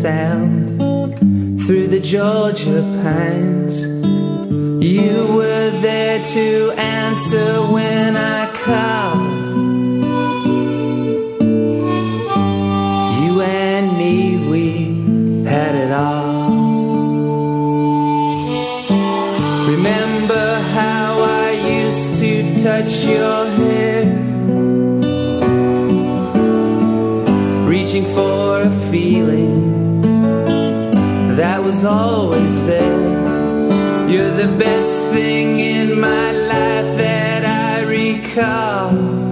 sound through the Georgia pines. You were there to answer when I called. You and me, we had it all. Remember how I used to touch your hair, reaching for a feeling that was always there. You're the best thing in my life that I recall.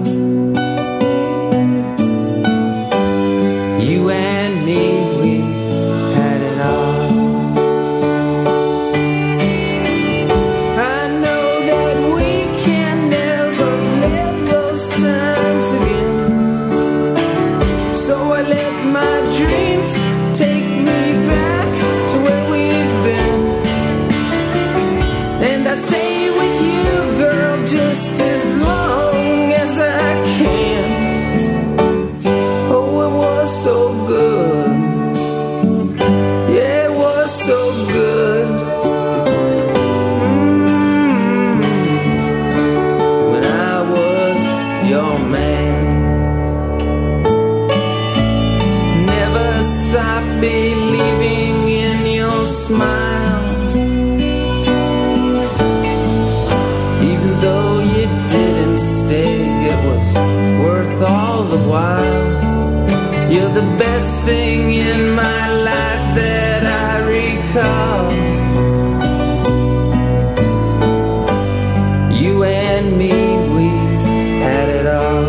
You and me, we had it all. I know that we can never live those times again, so I let my dreams take me back to where we've been. And I stay with you, girl, just as long as I can. Oh, it was so good. Yeah, it was so good. When I was your man. Never stop believing in your smile. Though you didn't stay, it was worth all the while. You're the best thing in my life that I recall. You and me, we had it all.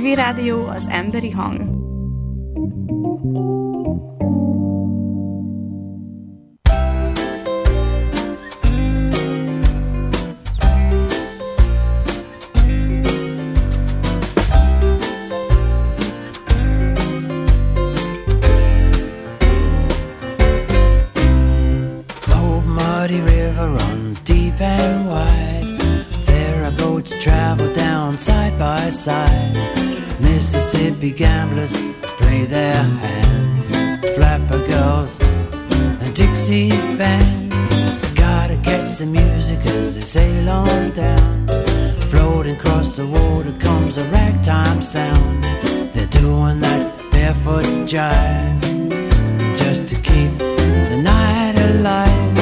Zivil Rádió, az emberi hang. Side. Mississippi gamblers play their hands, flapper girls and Dixie bands. Gotta catch the music as they sail on down. Floating across the water comes a ragtime sound. They're doing that barefoot jive just to keep the night alive.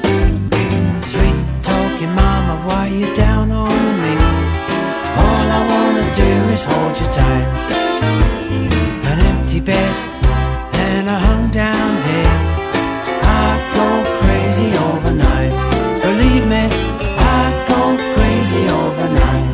Sweet talking mama, why you down on me? All I wanna do is hold you tight. An empty bed and a hung down head. I go crazy overnight. Believe me, I go crazy overnight.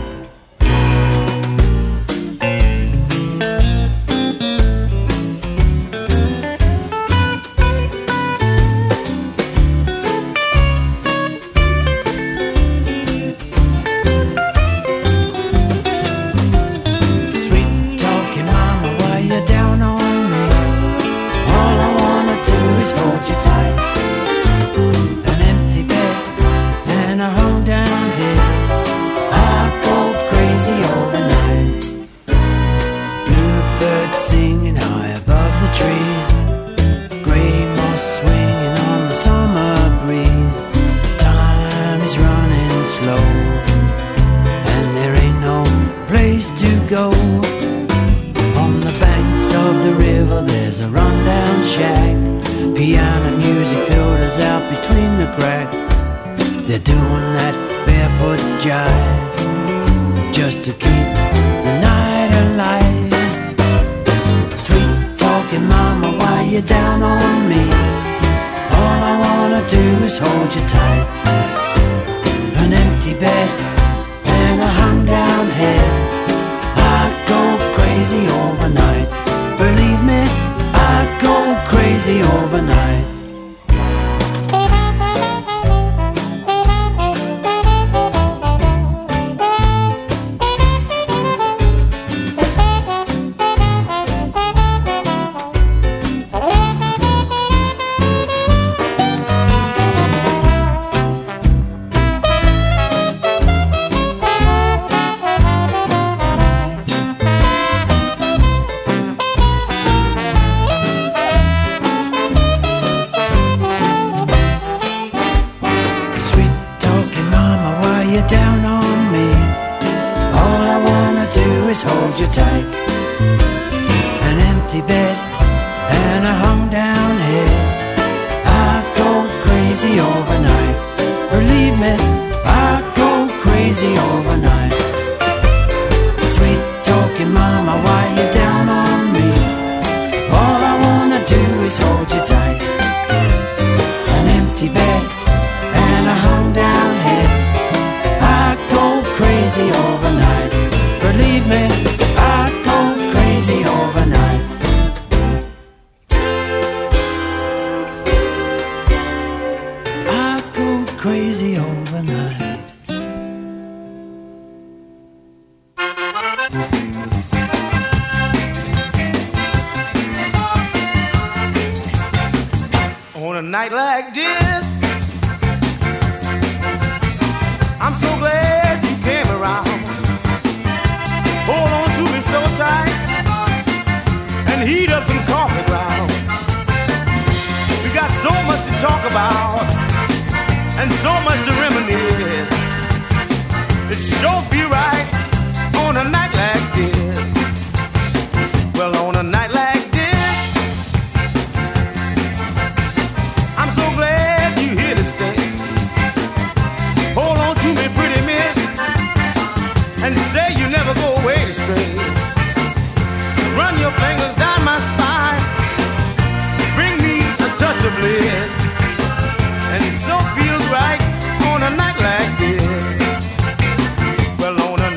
And it so feels right on a night like this. Well, on a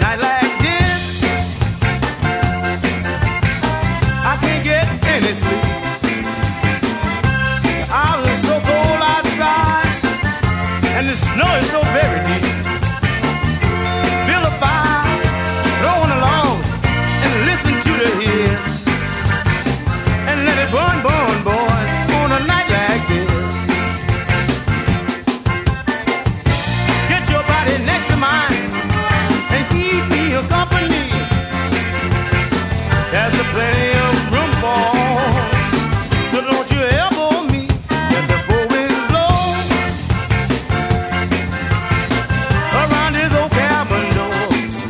know it's so very deep. Build a fire, throw on the log, and listen to the hymn. And let it burn, burn, boys, on a night like this. Get your body next to mine and keep me a company. There's a plenty of room for, so don't you elbow me when the four winds blow around this old cabin door.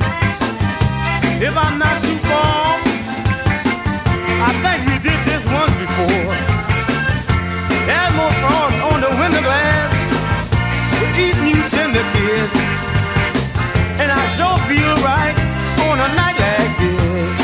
If I'm not too far, I think we did this once before. There's more frost on the window glass to keep you tender kids, and I sure feel right on a night like this.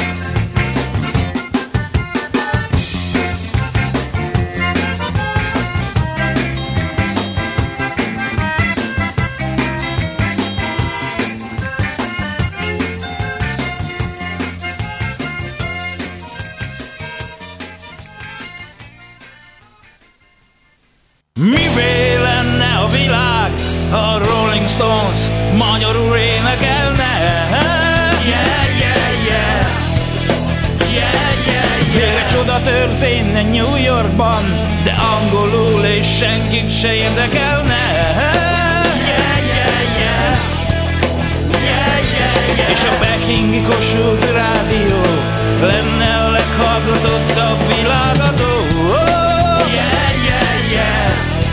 Mivé lenne a világ, ha a Rolling Stones magyarul énekelne? Yeah, yeah, yeah. Yeah, yeah, yeah. Végre csoda történne New Yorkban, de angolul és senkit se érdekelne. Yeah, yeah, yeah. Yeah, yeah, yeah. És a Pekingi Kossuth Rádió lenne a leghallgatottabb világadó. Oh, yeah, yeah, yeah.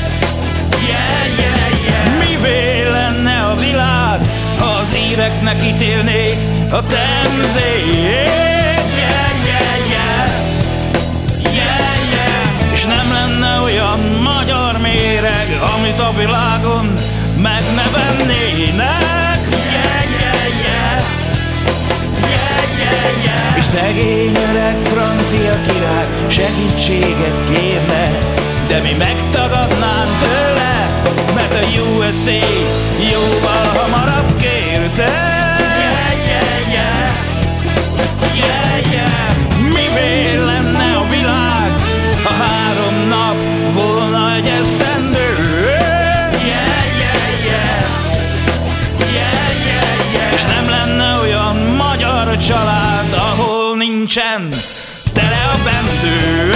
Mivé lenne a világ, ha az íreknek ítélnék a temzét? Yeah, yeah, yeah. Yeah, yeah. És nem lenne olyan magyar méreg, amit a világon meg ne vennének. Yeah, yeah, yeah. Yeah, yeah, yeah. És szegény öreg francia király segítséget kérne, de mi megtagadnánk tőle, mert a USA jóval hamarabb kérte. Yeah, yeah, yeah. Yeah, yeah. Mivé lenne a világ, ha 3 nap volna egy esztendő? Yeah, yeah, yeah. Yeah, yeah, yeah. És nem lenne olyan magyar család, ahol nincsen tele a bendő.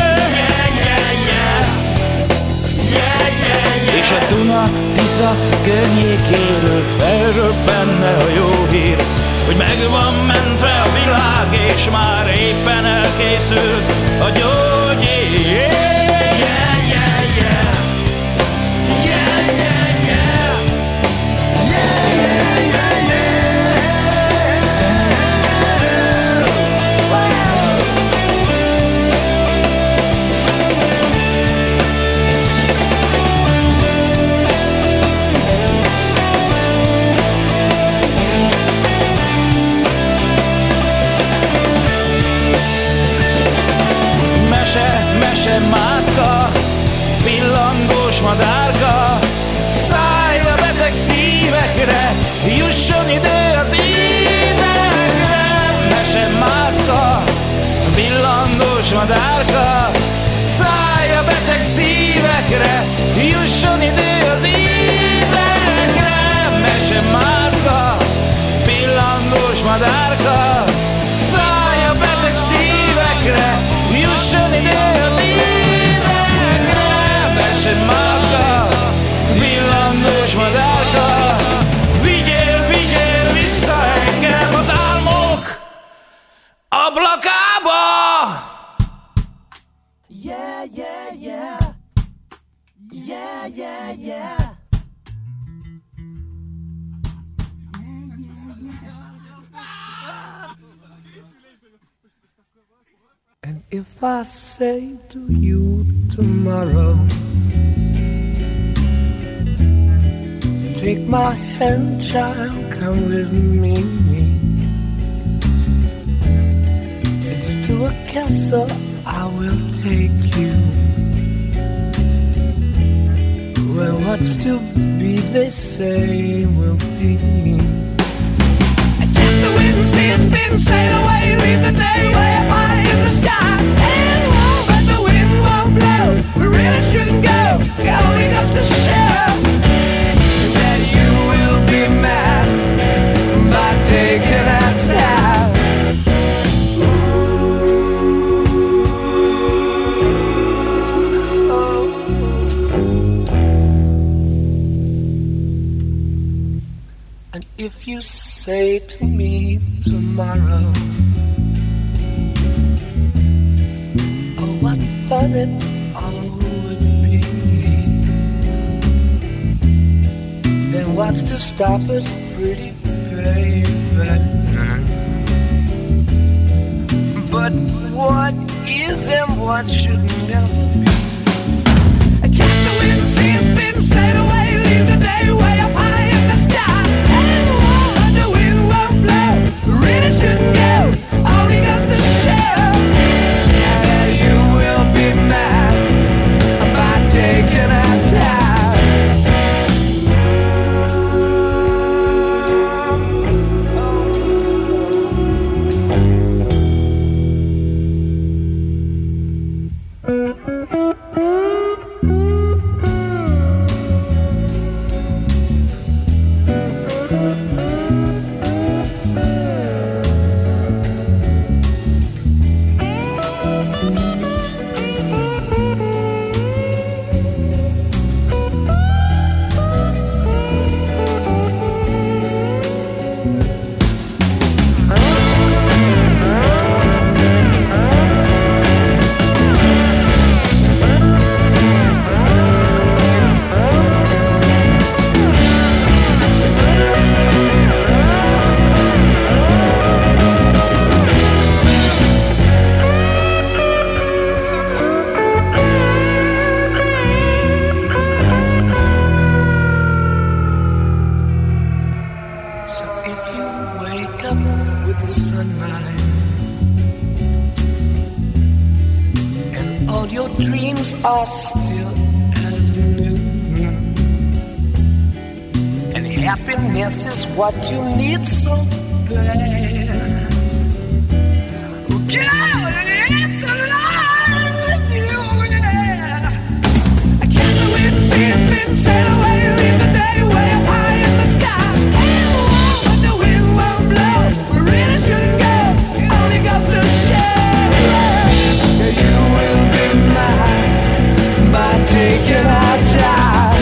És a Duna-Tisza környékéről felröbbenne a jó hír, hogy meg van mentve a világ, és már éppen elkészül a gyógyír. Yeah, yeah, yeah. Yeah, yeah, yeah. Yeah, yeah, yeah, yeah. Mese mátka, pillangós madárka, szállj a beteg szívekre, jusson idő az ízekre. Mese mátka, pillangós madárka, szállj a beteg szívekre, jusson idő az ízekre. Mese mátka, pillangós madárka, szállj a beteg szívekre, jusson idő az ízekre. Mese mátka, pillangós madárka, vigyél, vigyél vissza engem az álmok ablakába. Yeah, yeah, yeah. Yeah, yeah, yeah. And if I say to you tomorrow, take my hand, child, come with me. It's to a castle I will take you, where what's to be, they say, will be. I guess the wind sails spin, sail away, leave the day way up high in the sky. And warm, but the wind won't blow. We really shouldn't go, it only goes to show. if you say to me tomorrow, oh, what fun it all would be, then what's to stop us, pretty baby? But what is and what should never be? I catch the wind, see a spin, sail away, leave the day way up high in the sky. And the wind won't blow, really shouldn't go, only goes to show that you will be mad by taking our time. Are still as new, and happiness is what you need so bad. Girl, it's alive with you, yeah. I catch the wind, see it spin, sail away, leave the day way up high in the sky. But the wind won't blow, we really shouldn't go, it only goes to show you will be mine by taking our time.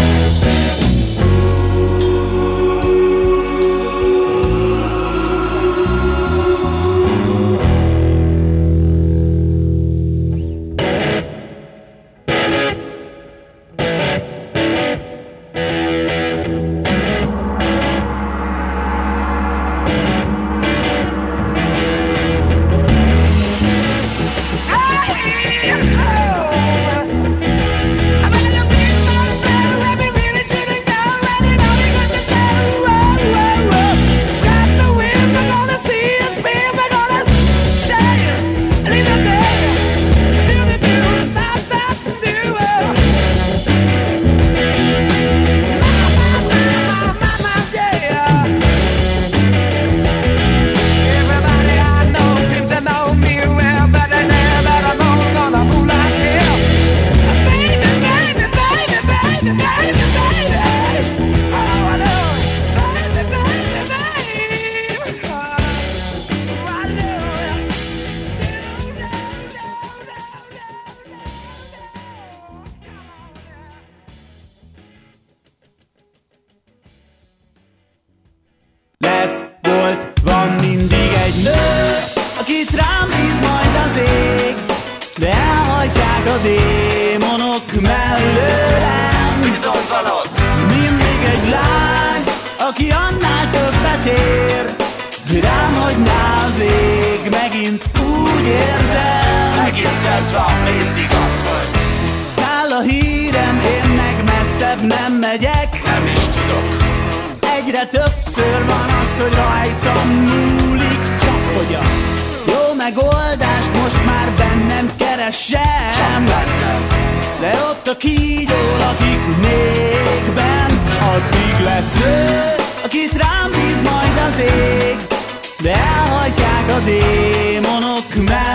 Lesz, volt, van mindig egy nő, akit rám bíz majd az ég, de elhagyják a démonok mellőlem. Bizony van ott. Mindig egy lány, aki annál többet ér, hogy rám hagyná az ég, megint úgy érzem. Megint ez van, mindig az vagy. Száll a hírem, én meg messzebb nem megyek. Nem is tudok. Egyre többször van az, hogy rajtam múlik, csak hogy a jó megoldást most már bennem keresem. Csak bennem. De ott a kígyó lakik még benn, s addig lesz nő, akit rám bíz majd az ég, de elhagyják a démonok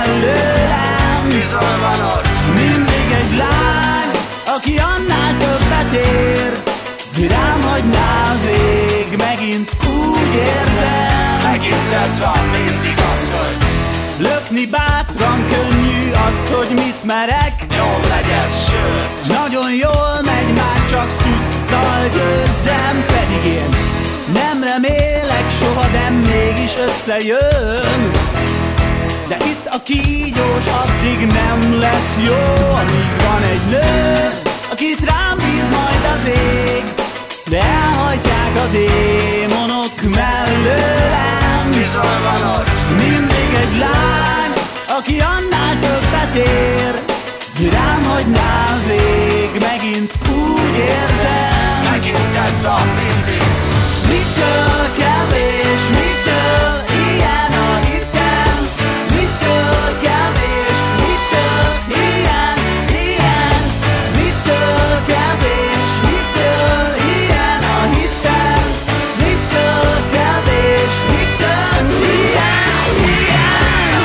mellőlem. Bizony van ott. Mindig egy lány, aki annál többet ér, hogy rám hagyná az ég, megint úgy érzem. Megint ez van, mindig az vagy. Lökni bátran könnyű, azt, hogy mit merek. Jól legyen, sőt. Nagyon jól megy, már csak szusszal győzzem, pedig én nem remélek soha nem mégis összejön. De itt a kígyós addig nem lesz jó, amíg van egy nő, akit rám bíz majd az ég, de elhagyják a démonok mellőlem. Bizony van ott mindig egy lány, aki annál többet ér, rám hagyná az ég, megint úgy érzem. Megint ez van mindig. Mitől kevés, mitől ilyen a hitem? Mitől kevés, mitől ilyen, ilyen? Mitől kevés, mitől ilyen a hitem? Mitől kevés, mitől ilyen, ilyen?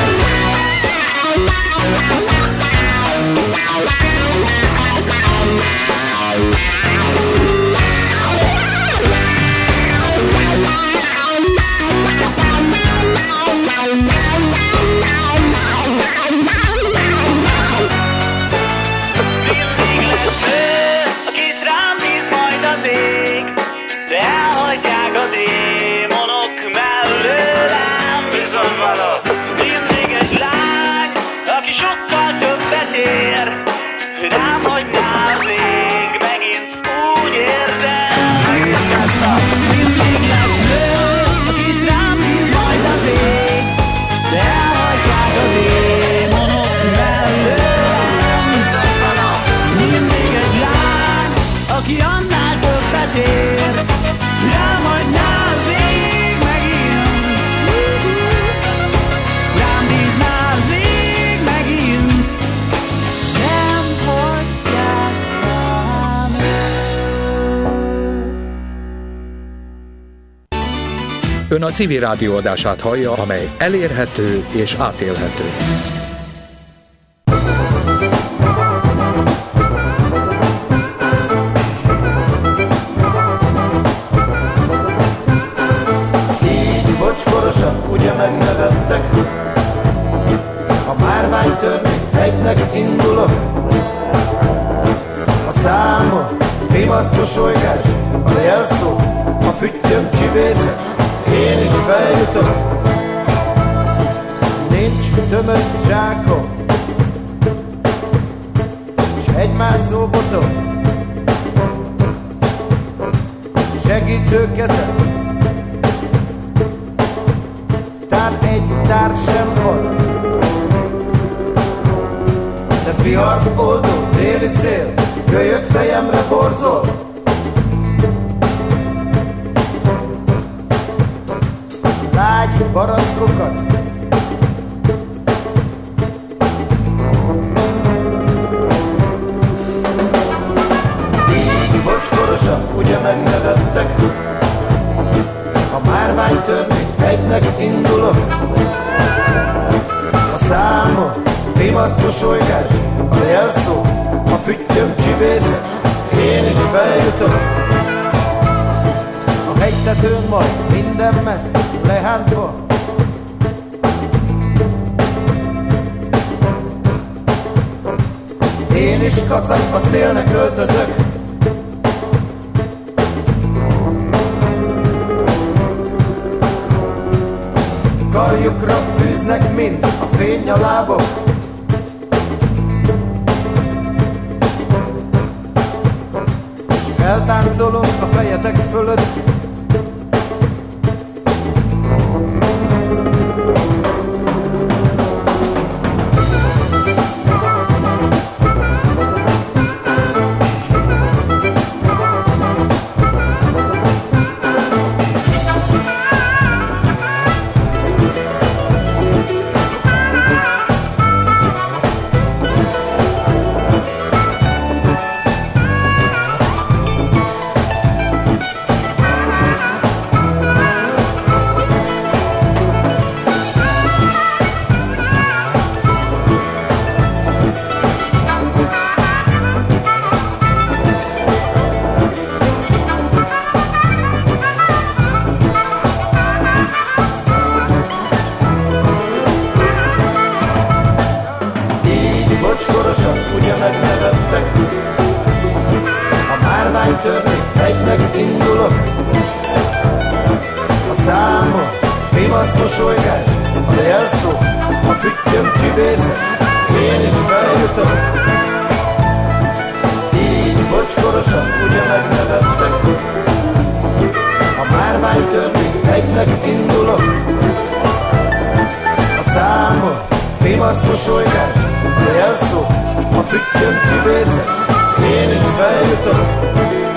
Aki annál többet ér, rám hagyná az ég megint, rám bízná az ég megint, nem hagyják rám őt. Ön a Civil Rádió adását hallja, amely elérhető és átélhető. Ugye megnevettek, a márványtörni egynek indulok. A számom rimaszkos olygás, a jelszó, a füttyöm csivészes, én is feljutok. Nincs tömött zsákom, s egymászó botok, segítő kezem, egy tár sem van, de vihart oldó déli szél, kölyök fejemre borzol. Lágy barackokat, így bocskorosan ugye megnevettek, a márványtörni egynek indulok. A számom rimaszkos olygás, a jelszó, a füttyöm csivészes, én is feljutok. A hegytetőn majd minden messze lehántva, én is kacagba szélnek öltözök. Karjukra fűznek mind a fény a lábok, eltáncolunk a fejetek fölött. márványtörni, egynek indulok. A szám Grimasz mosolygás, a jelszó, a füttyöm csibészet, én is feljutok. Így bocskorosan ugye megnevettek, a márvány törvény egynek indulok. A számok, Grimasz mosolygás, a jelszó, a füttyöm csibészet, én is feljutok.